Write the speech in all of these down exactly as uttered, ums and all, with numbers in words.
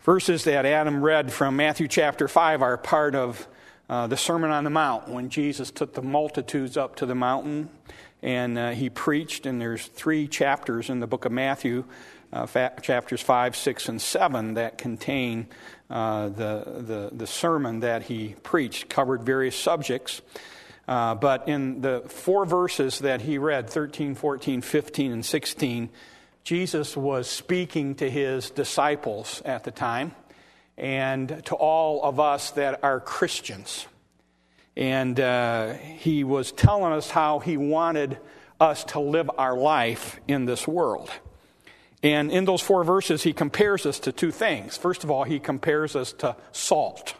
Verses that Adam read from Matthew chapter five are part of uh, the Sermon on the Mount, when Jesus took the multitudes up to the mountain and uh, he preached. And there's three chapters in the book of Matthew, uh, fa- chapters five, six, and seven, that contain uh, the, the, the sermon that he preached, covered various subjects. Uh, but in the four verses that he read, thirteen, fourteen, fifteen, and sixteen, Jesus was speaking to his disciples at the time and to all of us that are Christians. And uh, he was telling us how he wanted us to live our life in this world. And in those four verses, he compares us to two things. First of all, he compares us to salt.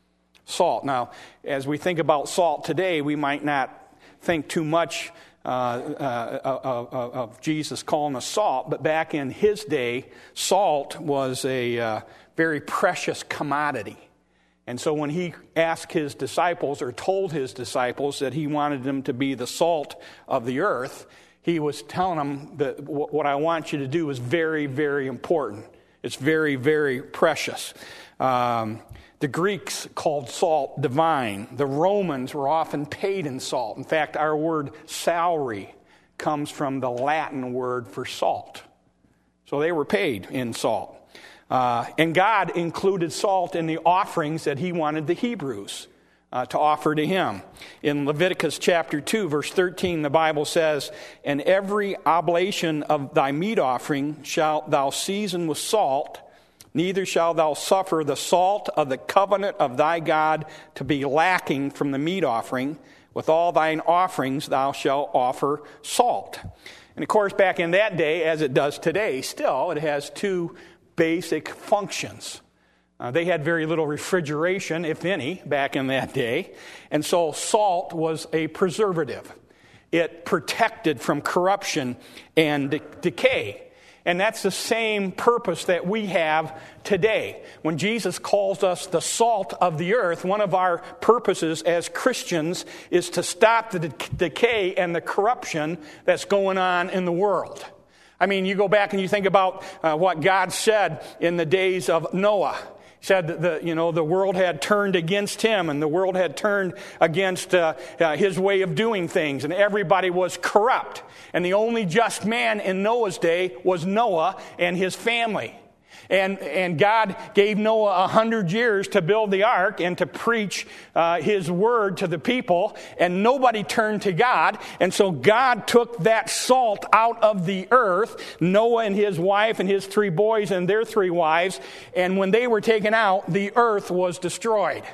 Salt. Now, as we think about salt today, we might not think too much Uh, uh, uh, of Jesus calling us salt, but back in his day, salt was a uh, very precious commodity. And so when he asked his disciples, or told his disciples, that he wanted them to be the salt of the earth, he was telling them that what I want you to do is very, very important. It's very, very precious. Um, The Greeks called salt divine. The Romans were often paid in salt. In fact, our word salary comes from the Latin word for salt. So they were paid in salt. Uh, and God included salt in the offerings that he wanted the Hebrews uh, to offer to him. In Leviticus chapter two, verse thirteen, the Bible says, "And every oblation of thy meat offering shalt thou season with salt, neither shalt thou suffer the salt of the covenant of thy God to be lacking from the meat offering. With all thine offerings thou shalt offer salt." And of course, back in that day, as it does today, still, it has two basic functions. Uh, they had very little refrigeration, if any, back in that day. And so salt was a preservative. It protected from corruption and de- decay. And that's the same purpose that we have today. When Jesus calls us the salt of the earth, one of our purposes as Christians is to stop the de- decay and the corruption that's going on in the world. I mean, you go back and you think about uh, what God said in the days of Noah. He said that the, you know, the world had turned against him, and the world had turned against uh, uh, his way of doing things, and everybody was corrupt. And the only just man in Noah's day was Noah and his family. And and God gave Noah a hundred years to build the ark and to preach uh, his word to the people, and nobody turned to God. And so God took that salt out of the earth, Noah and his wife and his three boys and their three wives, and when they were taken out, the earth was destroyed.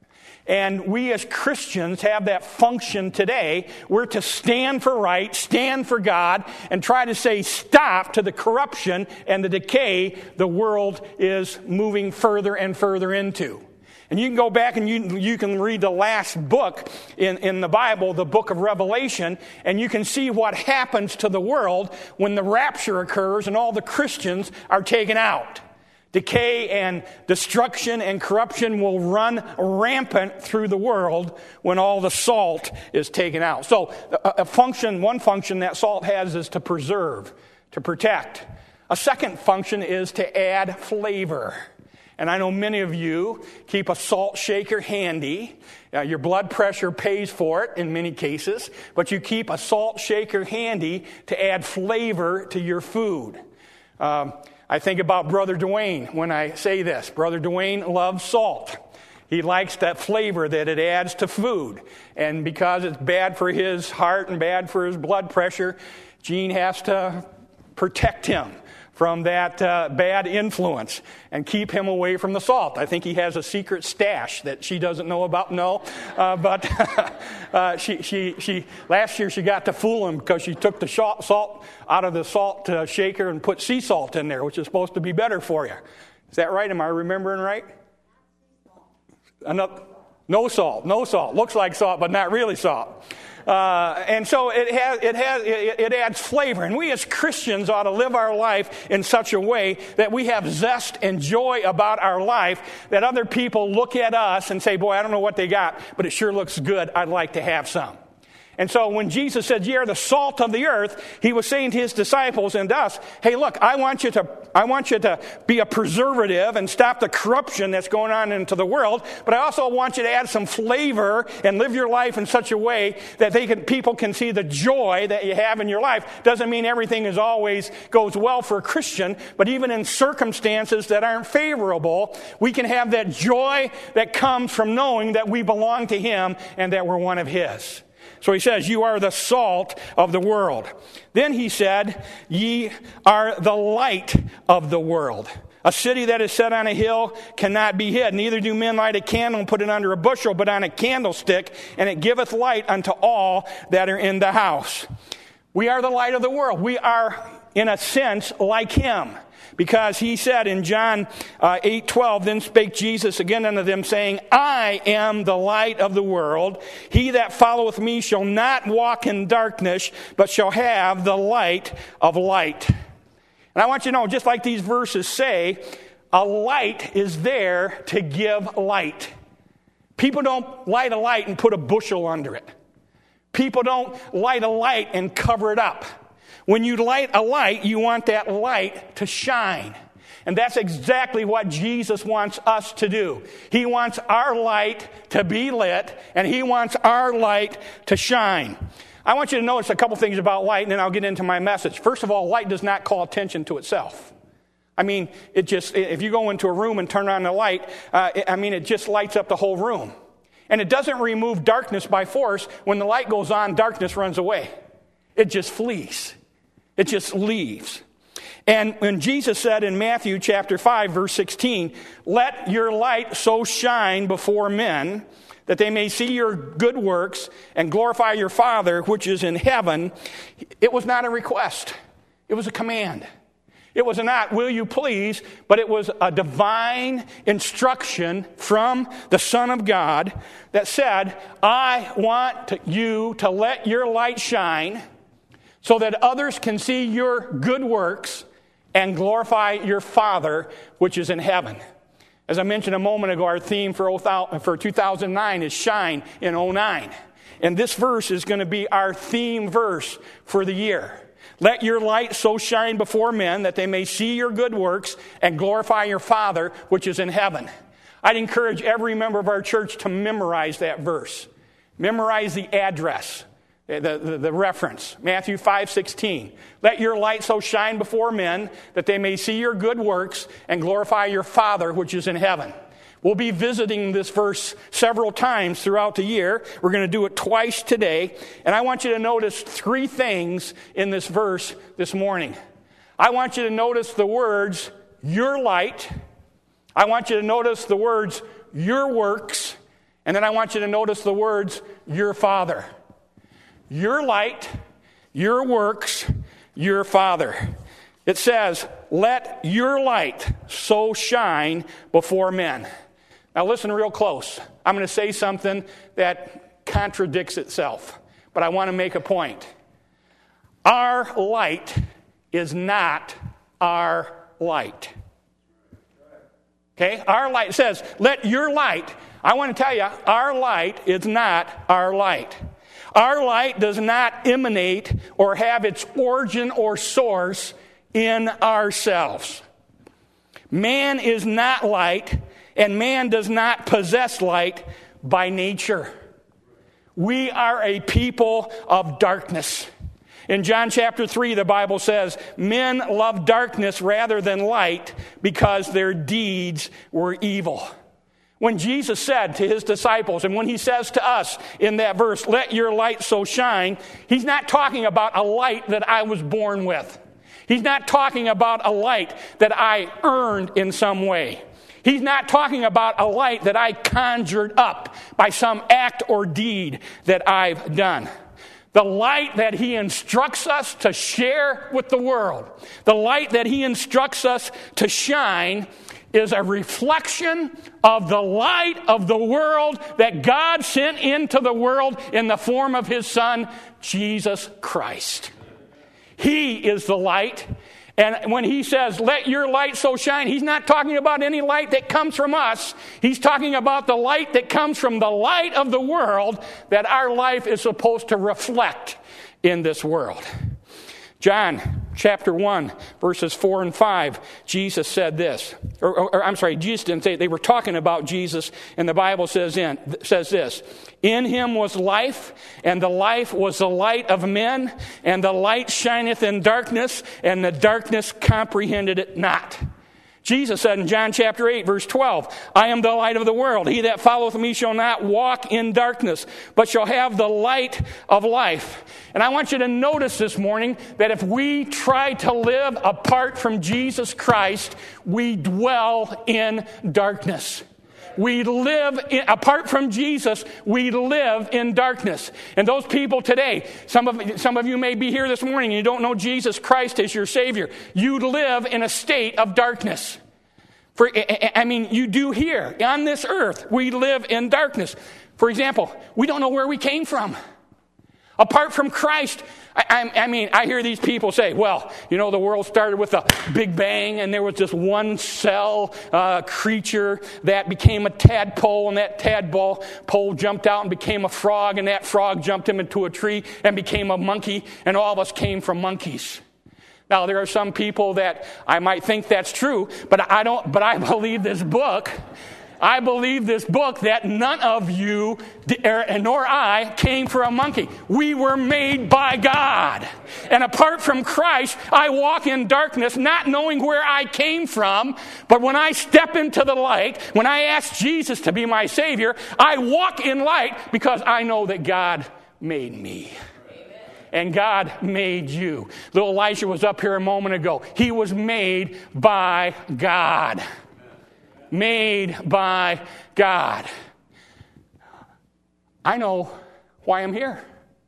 And we as Christians have that function today. We're to stand for right, stand for God, and try to say stop to the corruption and the decay the world is moving further and further into. And you can go back and you you can read the last book in, in the Bible, the book of Revelation, and you can see what happens to the world when the rapture occurs and all the Christians are taken out. Decay and destruction and corruption will run rampant through the world when all the salt is taken out. So a function, one function that salt has is to preserve, to protect. A second function is to add flavor. And I know many of you keep a salt shaker handy. Uh, your blood pressure pays for it in many cases, but you keep a salt shaker handy to add flavor to your food. Um, I think about Brother Dwayne when I say this. Brother Dwayne loves salt. He likes that flavor that it adds to food. And because it's bad for his heart and bad for his blood pressure, Gene has to protect him from that uh, bad influence and keep him away from the salt. I think he has a secret stash that she doesn't know about. No, uh, but uh, she, she, she. Last year she got to fool him because she took the salt out of the salt uh, shaker and put sea salt in there, which is supposed to be better for you. Is that right? Am I remembering right? Enough, no salt, no salt. Looks like salt, but not really salt. Uh, and so it has, it has, it, it adds flavor. And we as Christians ought to live our life in such a way that we have zest and joy about our life, that other people look at us and say, boy, I don't know what they got, but it sure looks good. I'd like to have some. And so when Jesus said, ye are the salt of the earth, he was saying to his disciples and us, hey, look, I want you to I want you to be a preservative and stop the corruption that's going on into the world, but I also want you to add some flavor and live your life in such a way that they can, people can see the joy that you have in your life. Doesn't mean everything is always goes well for a Christian, but even in circumstances that aren't favorable, we can have that joy that comes from knowing that we belong to him and that we're one of his. So he says, you are the salt of the world. Then he said, ye are the light of the world. A city that is set on a hill cannot be hid. Neither do men light a candle and put it under a bushel, but on a candlestick, and it giveth light unto all that are in the house. We are the light of the world. We are, in a sense, like him. Because he said in John uh, eight twelve, then spake Jesus again unto them, saying, I am the light of the world. He that followeth me shall not walk in darkness, but shall have the light of light. And I want you to know, just like these verses say, a light is there to give light. People don't light a light and put a bushel under it. People don't light a light and cover it up. When you light a light, you want that light to shine. And that's exactly what Jesus wants us to do. He wants our light to be lit, and he wants our light to shine. I want you to notice a couple things about light, and then I'll get into my message. First of all, light does not call attention to itself. I mean, it just, if you go into a room and turn on the light, uh, it, I mean, it just lights up the whole room. And it doesn't remove darkness by force. When the light goes on, darkness runs away. It just flees. It just leaves. And when Jesus said in Matthew chapter five, verse sixteen, let your light so shine before men that they may see your good works and glorify your Father which is in heaven, it was not a request. It was a command. It was not, will you please, but it was a divine instruction from the Son of God that said, I want to, you to let your light shine so that others can see your good works and glorify your Father which is in heaven. As I mentioned a moment ago, our theme for two thousand nine is Shine in oh nine. And this verse is going to be our theme verse for the year. Let your light so shine before men that they may see your good works and glorify your Father which is in heaven. I'd encourage every member of our church to memorize that verse. Memorize the address. The, the, the reference, Matthew five sixteen. Let your light so shine before men that they may see your good works and glorify your Father which is in heaven. We'll be visiting this verse several times throughout the year. We're going to do it twice today. And I want you to notice three things in this verse this morning. I want you to notice the words, your light. I want you to notice the words, your works. And then I want you to notice the words, your Father. Your light, your works, your Father. It says, let your light so shine before men. Now listen real close. I'm going to say something that contradicts itself, but I want to make a point. Our light is not our light. Okay? Our light says, let your light, I want to tell you, our light is not our light. Our light does not emanate or have its origin or source in ourselves. Man is not light, and man does not possess light by nature. We are a people of darkness. In John chapter three, the Bible says, men love darkness rather than light because their deeds were evil. When Jesus said to his disciples, and when he says to us in that verse, let your light so shine, he's not talking about a light that I was born with. He's not talking about a light that I earned in some way. He's not talking about a light that I conjured up by some act or deed that I've done. The light that he instructs us to share with the world, the light that he instructs us to shine, is a reflection of the light of the world that God sent into the world in the form of his Son, Jesus Christ. He is the light, And when he says, let your light so shine, he's not talking about any light that comes from us. He's talking about the light that comes from the light of the world that our life is supposed to reflect in this world. John chapter one, verses four and five, Jesus said this. Or, or, or I'm sorry, Jesus didn't say it. They were talking about Jesus, and the Bible says in says this. In him was life, and the life was the light of men, and the light shineth in darkness, and the darkness comprehended it not. Jesus said in John chapter eight, verse twelve, I am the light of the world. He that followeth me shall not walk in darkness, but shall have the light of life. And I want you to notice this morning that if we try to live apart from Jesus Christ, we dwell in darkness. We live, in, apart from Jesus, we live in darkness. And those people today, some of, some of you may be here this morning and you don't know Jesus Christ as your Savior. You live in a state of darkness. For, I mean, you do here. On this earth, we live in darkness. For example, we don't know where we came from. Apart from Christ, I, I, I mean, I hear these people say, well, you know, the world started with a big bang and there was this one cell uh, creature that became a tadpole, and that tadpole pole jumped out and became a frog, and that frog jumped him into a tree and became a monkey, and all of us came from monkeys. Now, there are some people that I might think that's true, but I don't, but I believe this book I believe this book that none of you nor I came from a monkey. We were made by God. And apart from Christ, I walk in darkness not knowing where I came from. But when I step into the light, when I ask Jesus to be my Savior, I walk in light because I know that God made me. And God made you. Little Elijah was up here a moment ago. He was made by God. Made by God. I know why I'm here.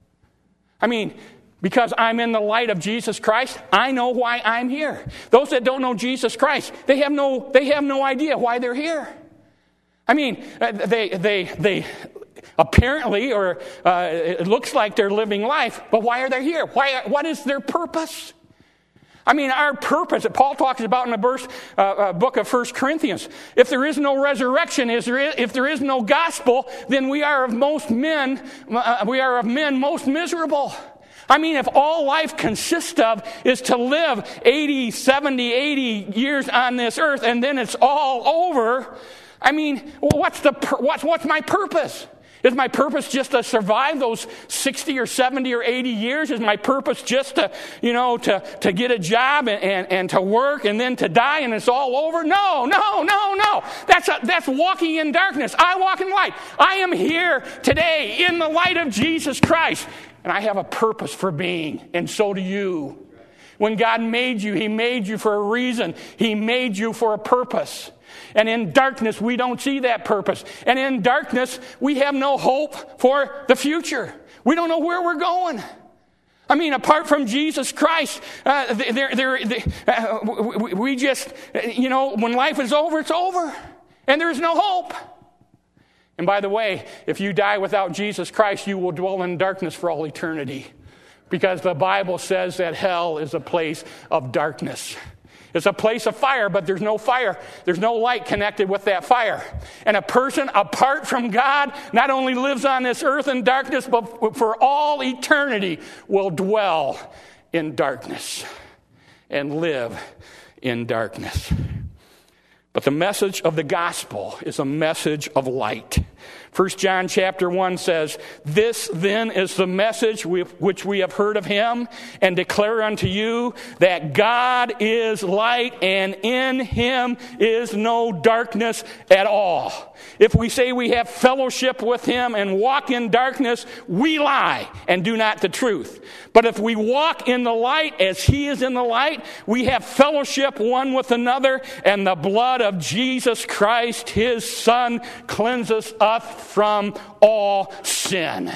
I mean, because I'm in the light of Jesus Christ, I know why I'm here. Those that don't know Jesus Christ, they have no they have no idea why they're here. I mean, they they they apparently, or uh, it looks like they're living life, but why are they here? Why? What is their purpose? I mean, our purpose that Paul talks about in the verse, uh, uh, book of First Corinthians. If there is no resurrection, is there is, if there is no gospel, then we are of most men, uh, we are of men most miserable. I mean, if all life consists of is to live eighty, seventy, eighty years on this earth and then it's all over, I mean, what's the what's what's my purpose? Is my purpose just to survive those sixty or seventy or eighty years? Is my purpose just to, you know, to, to get a job and, and, and to work and then to die and it's all over? No, no, no, no. That's a, that's walking in darkness. I walk in light. I am here today in the light of Jesus Christ. And I have a purpose for being, and so do you. When God made you, He made you for a reason. He made you for a purpose. And in darkness, we don't see that purpose. And in darkness, we have no hope for the future. We don't know where we're going. I mean, apart from Jesus Christ, uh, they're, they're, they, uh, we just, you know, when life is over, it's over. And there's no hope. And by the way, if you die without Jesus Christ, you will dwell in darkness for all eternity. Because the Bible says that hell is a place of darkness. It's a place of fire, but there's no fire. There's no light connected with that fire. And a person apart from God not only lives on this earth in darkness, but for all eternity will dwell in darkness and live in darkness. But the message of the gospel is a message of light. First John chapter one says, this then is the message which we have heard of him and declare unto you, that God is light and in him is no darkness at all. If we say we have fellowship with him and walk in darkness, we lie and do not the truth. But if we walk in the light as he is in the light, we have fellowship one with another, and the blood of Jesus Christ, his Son, cleanses us from all sin.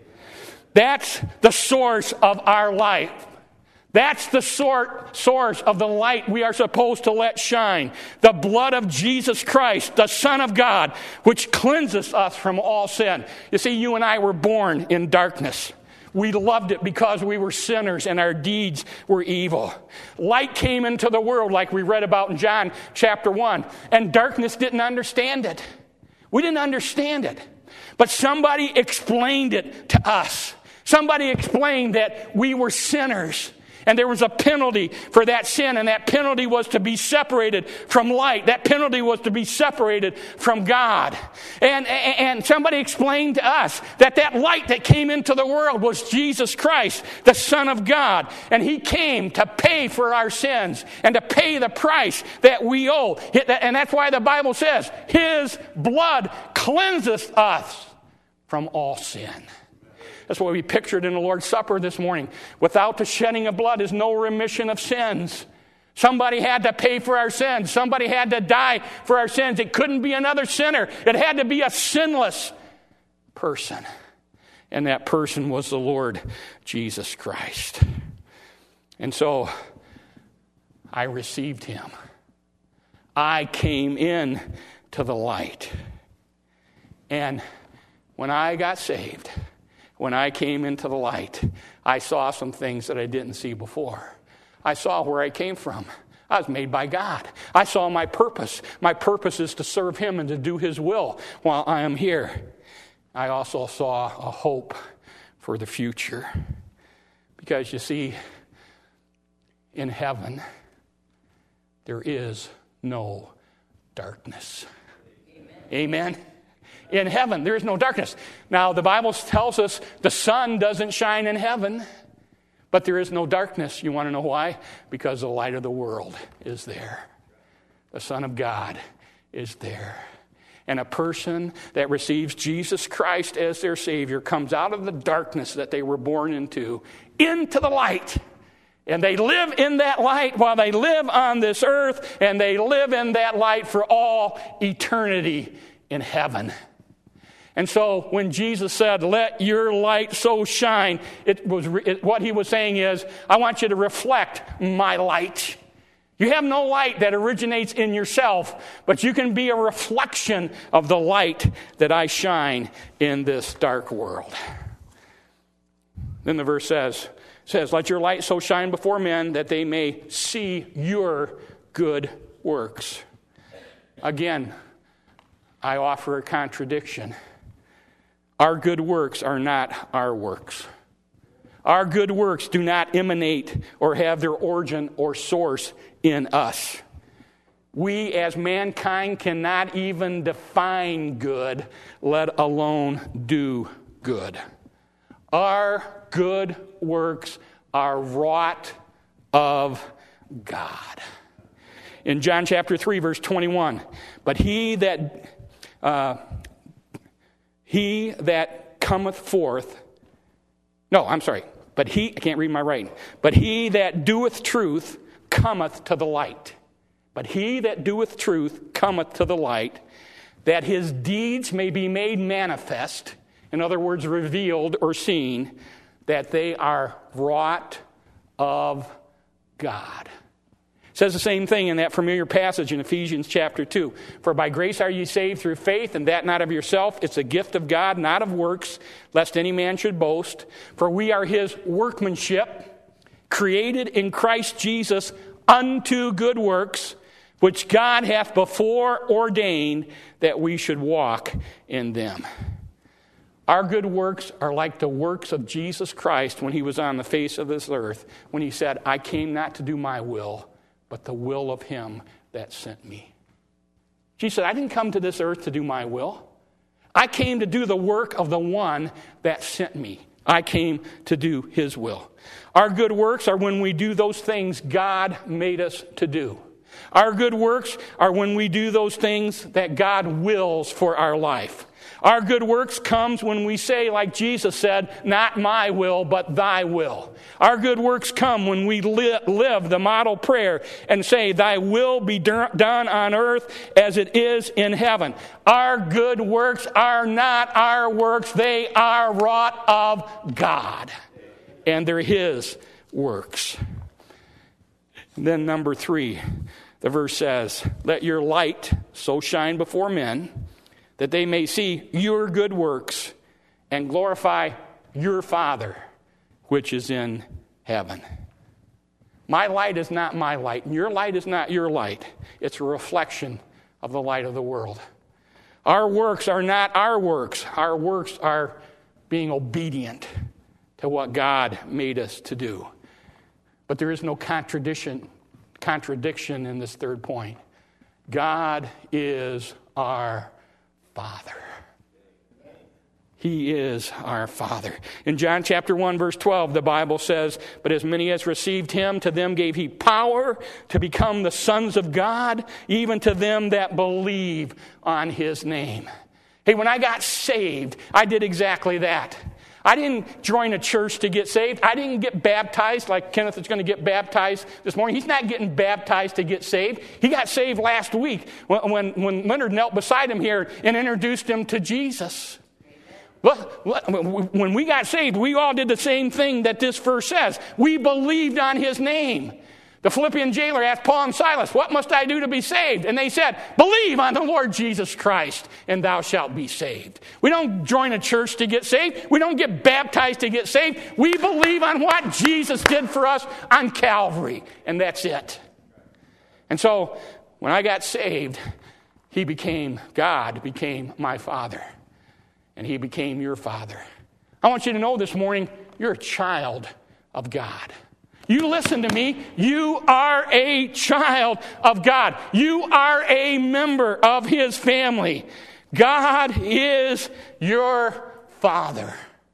That's the source of our life. That's the sort, source of the light we are supposed to let shine. The blood of Jesus Christ, the Son of God, which cleanses us from all sin. You see, you and I were born in darkness. We loved it because we were sinners and our deeds were evil. Light came into the world like we read about in John chapter one, and darkness didn't understand it. We didn't understand it. But somebody explained it to us. Somebody explained that we were sinners. And there was a penalty for that sin, and that penalty was to be separated from light. That penalty was to be separated from God. And, and somebody explained to us that that light that came into the world was Jesus Christ, the Son of God. And He came to pay for our sins and to pay the price that we owe. And that's why the Bible says, His blood cleanseth us from all sin. That's what we pictured in the Lord's Supper this morning. Without the shedding of blood is no remission of sins. Somebody had to pay for our sins. Somebody had to die for our sins. It couldn't be another sinner. It had to be a sinless person. And that person was the Lord Jesus Christ. And so I received Him. I came in to the light. And when I got saved, when I came into the light, I saw some things that I didn't see before. I saw where I came from. I was made by God. I saw my purpose. My purpose is to serve Him and to do His will while I am here. I also saw a hope for the future. Because you see, in heaven, there is no darkness. Amen? Amen? In heaven, there is no darkness. Now, the Bible tells us the sun doesn't shine in heaven, but there is no darkness. You want to know why? Because the light of the world is there. The Son of God is there. And a person that receives Jesus Christ as their Savior comes out of the darkness that they were born into, into the light. And they live in that light while they live on this earth, and they live in that light for all eternity in heaven. And so when Jesus said, let your light so shine, it was it, what He was saying is, I want you to reflect my light. You have no light that originates in yourself, but you can be a reflection of the light that I shine in this dark world. Then the verse says, says, let your light so shine before men that they may see your good works. Again, I offer a contradiction. Our good works are not our works. Our good works do not emanate or have their origin or source in us. We as mankind cannot even define good, let alone do good. Our good works are wrought of God. In John chapter three, verse twenty-one, but he that uh, he that cometh forth, no, I'm sorry, but he, I can't read my writing, but he that doeth truth cometh to the light. But he that doeth truth cometh to the light, that his deeds may be made manifest, in other words, revealed or seen, that they are wrought of God. It says the same thing in that familiar passage in Ephesians chapter two. For by grace are ye saved through faith, and that not of yourself. It's a gift of God, not of works, lest any man should boast. For we are His workmanship, created in Christ Jesus unto good works, which God hath before ordained that we should walk in them. Our good works are like the works of Jesus Christ when He was on the face of this earth, when He said, I came not to do my will, but the will of Him that sent me. Jesus said, I didn't come to this earth to do my will. I came to do the work of the one that sent me. I came to do His will. Our good works are when we do those things God made us to do. Our good works are when we do those things that God wills for our life. Our good works comes when we say, like Jesus said, not my will, but thy will. Our good works come when we li- live the model prayer and say, thy will be done on earth as it is in heaven. Our good works are not our works. They are wrought of God. And they're His works. And then number three, the verse says, let your light so shine before men that they may see your good works and glorify your Father which is in heaven. My light is not my light, and your light is not your light. It's a reflection of the light of the world. Our works are not our works. Our works are being obedient to what God made us to do. But there is no contradiction, contradiction in this third point. God is our Father. He is our Father. In John chapter one, verse twelve, the Bible says, "But as many as received him, to them gave he power to become the sons of God, even to them that believe on his name." Hey, when I got saved, I did exactly that. I didn't join a church to get saved. I didn't get baptized like Kenneth is going to get baptized this morning. He's not getting baptized to get saved. He got saved last week when, when, when Leonard knelt beside him here and introduced him to Jesus. When we got saved, we all did the same thing that this verse says. We believed on his name. The Philippian jailer asked Paul and Silas, "What must I do to be saved?" And they said, "Believe on the Lord Jesus Christ, and thou shalt be saved." We don't join a church to get saved. We don't get baptized to get saved. We believe on what Jesus did for us on Calvary, and that's it. And so, when I got saved, he became, God became my Father. And he became your Father. I want you to know this morning, you're a child of God. You listen to me. You are a child of God. You are a member of his family. God is your Father.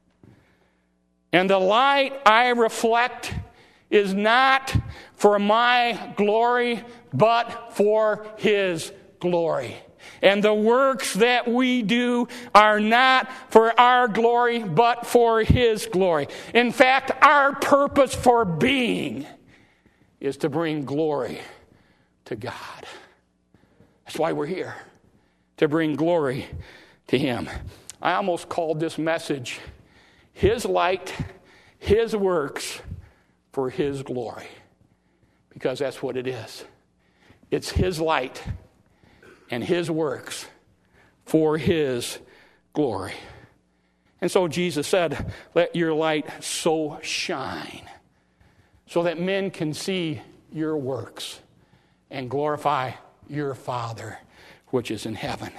And the light I reflect is not for my glory, but for his glory. And the works that we do are not for our glory, but for his glory. In fact, our purpose for being is to bring glory to God. That's why we're here, to bring glory to him. I almost called this message, His Light, His Works for His Glory. Because that's what it is. It's his light and his works for his glory. And so Jesus said, "Let your light so shine so that men can see your works and glorify your Father which is in heaven."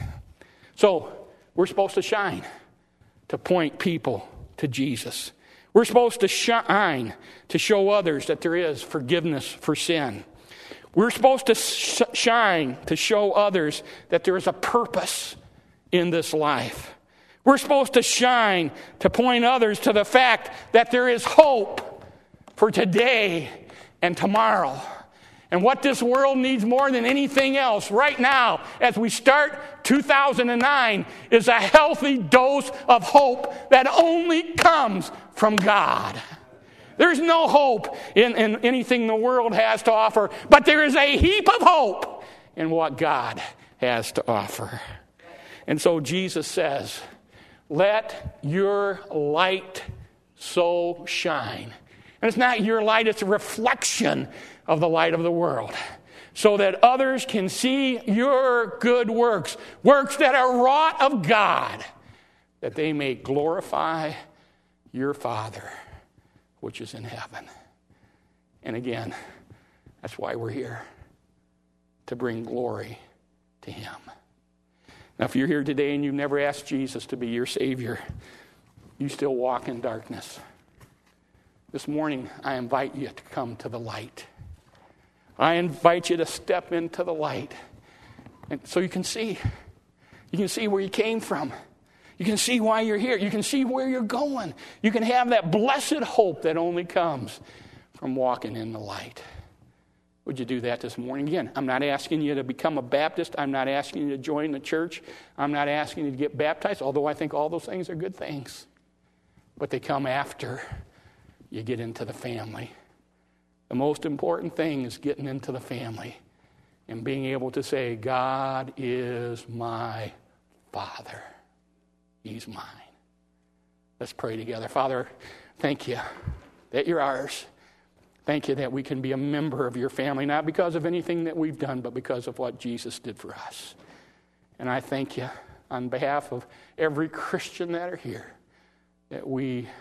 So we're supposed to shine to point people to Jesus. We're supposed to shine to show others that there is forgiveness for sin. We're supposed to sh- shine to show others that there is a purpose in this life. We're supposed to shine to point others to the fact that there is hope for today and tomorrow. And what this world needs more than anything else right now, as we start two thousand nine, is a healthy dose of hope that only comes from God. There's no hope in, in anything the world has to offer, but there is a heap of hope in what God has to offer. And so Jesus says, "Let your light so shine." And it's not your light, it's a reflection of the light of the world, so that others can see your good works, works that are wrought of God, that they may glorify your Father which is in heaven. And again, that's why we're here, to bring glory to him. Now, if you're here today and you've never asked Jesus to be your Savior, you still walk in darkness. This morning, I invite you to come to the light. I invite you to step into the light, and so you can see. You can see where you came from. You can see why you're here. You can see where you're going. You can have that blessed hope that only comes from walking in the light. Would you do that this morning? Again, I'm not asking you to become a Baptist. I'm not asking you to join the church. I'm not asking you to get baptized, although I think all those things are good things. But they come after you get into the family. The most important thing is getting into the family and being able to say, "God is my Father. He's mine." Let's pray together. Father, thank you that you're ours. Thank you that we can be a member of your family, not because of anything that we've done, but because of what Jesus did for us. And I thank you on behalf of every Christian that are here, that we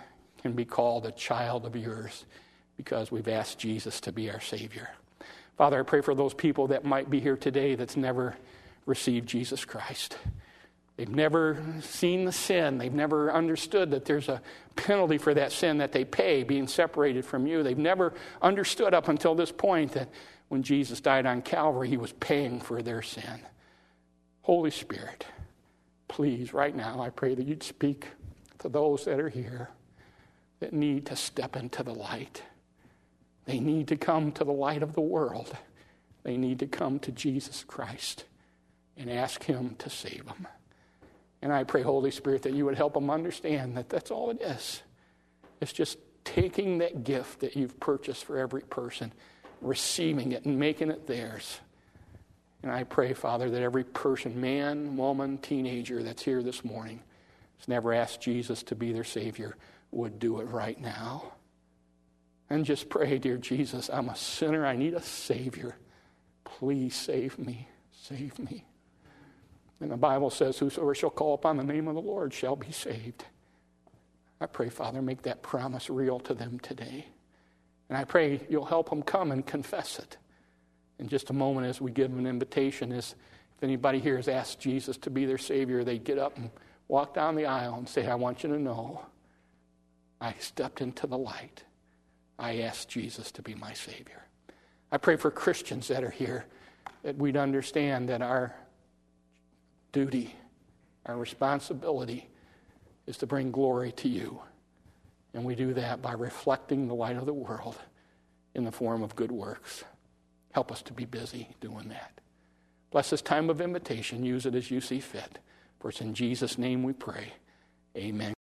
can be called a child of yours because we've asked Jesus to be our Savior. Father, I pray for those people that might be here today that's never received Jesus Christ. They've never seen the sin. They've never understood that there's a penalty for that sin that they pay, being separated from you. They've never understood up until this point that when Jesus died on Calvary, he was paying for their sin. Holy Spirit, please, right now, I pray that you'd speak to those that are here that need to step into the light. They need to come to the light of the world. They need to come to Jesus Christ and ask him to save them. And I pray, Holy Spirit, that you would help them understand that that's all it is. It's just taking that gift that you've purchased for every person, receiving it and making it theirs. And I pray, Father, that every person, man, woman, teenager that's here this morning, has never asked Jesus to be their Savior, would do it right now. And just pray, dear Jesus, I'm a sinner. I need a Savior. Please save me. Save me. And the Bible says, whosoever shall call upon the name of the Lord shall be saved. I pray, Father, make that promise real to them today. And I pray you'll help them come and confess it. In just a moment, as we give them an invitation, is if anybody here has asked Jesus to be their Savior, they get up and walk down the aisle and say, I want you to know I stepped into the light. I asked Jesus to be my Savior. I pray for Christians that are here that we'd understand that our duty, our responsibility is to bring glory to you. And we do that by reflecting the light of the world in the form of good works. Help us to be busy doing that. Bless this time of invitation. Use it as you see fit. For it's in Jesus' name we pray. Amen.